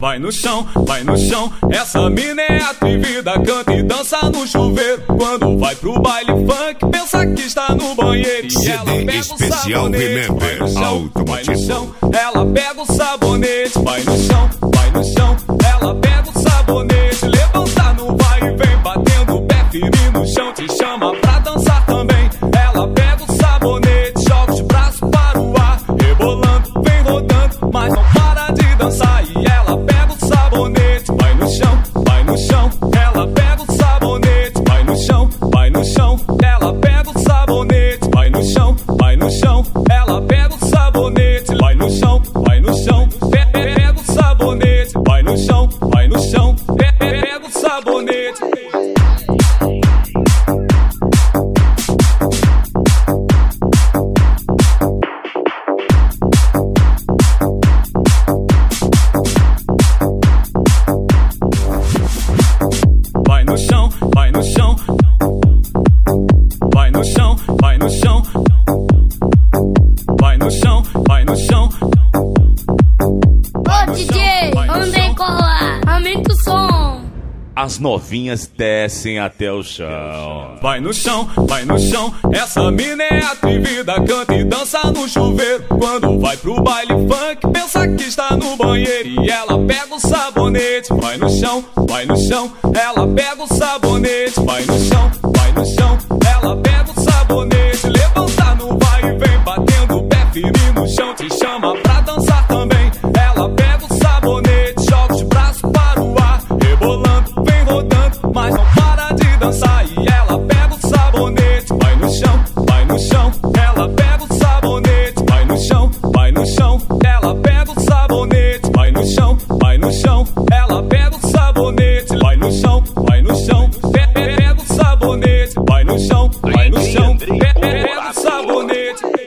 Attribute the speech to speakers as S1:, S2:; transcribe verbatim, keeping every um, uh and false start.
S1: Vai no chão, vai no chão, essa mina é atrevida, canta e dança no chuveiro. Quando vai pro baile funk, pensa que está no banheiro. E ela pega
S2: especial
S1: o sabonete, vai no chão, vai no chão. Ela pega o sabonete, vai no chão, vai no chão. Ela pega o sabonete, levanta no vai e vem, batendo o pé firme no chão, te chama pra dançar também. Ela pega o sabonete, joga os braços para o ar, rebolando, vem rodando, mas não para de dançar. E ela pega o sabonete, vai no chão, vai no chão. Ela pega o sabonete, vai no chão, vai no chão. Ela pega o sabonete, vai no chão, vai no chão. Ela pega o sabonete, vai no chão, vai no chão. Pega o sabonete, vai no chão, vai no chão. Pega o sabonete. Vai no chão, vai no chão. Vai no chão, vai no chão. Vai no chão, vai no chão.
S3: Ô D J, andei colar, aumenta o som.
S4: As novinhas descem até o chão.
S1: Vai no chão, vai no chão. Essa mina é atrevida, canta e dança no chuveiro. Quando vai pro baile funk, pensa que está no banheiro. E ela pega o sabonete, vai no chão, vai no chão. Ela pega o sabonete, vai no chão, vai no chão. Ela pega o sabonete, levanta no vai e vem, batendo o pé firme no chão, te chama pra dançar também. Ela pega o sabonete, joga os braços para o ar, rebolando, vem rodando, mas não para de dançar. E ela pega o sabonete, vai no chão, vai no chão. Ela pega o sabonete, vai no chão, vai no chão. Ela pega o sabonete, vai no chão, vai no chão. Ela pega o sabonete, vai no chão, vai no chão. Pega o sabonete, vai no chão, vai no chão. Pega o sabonete.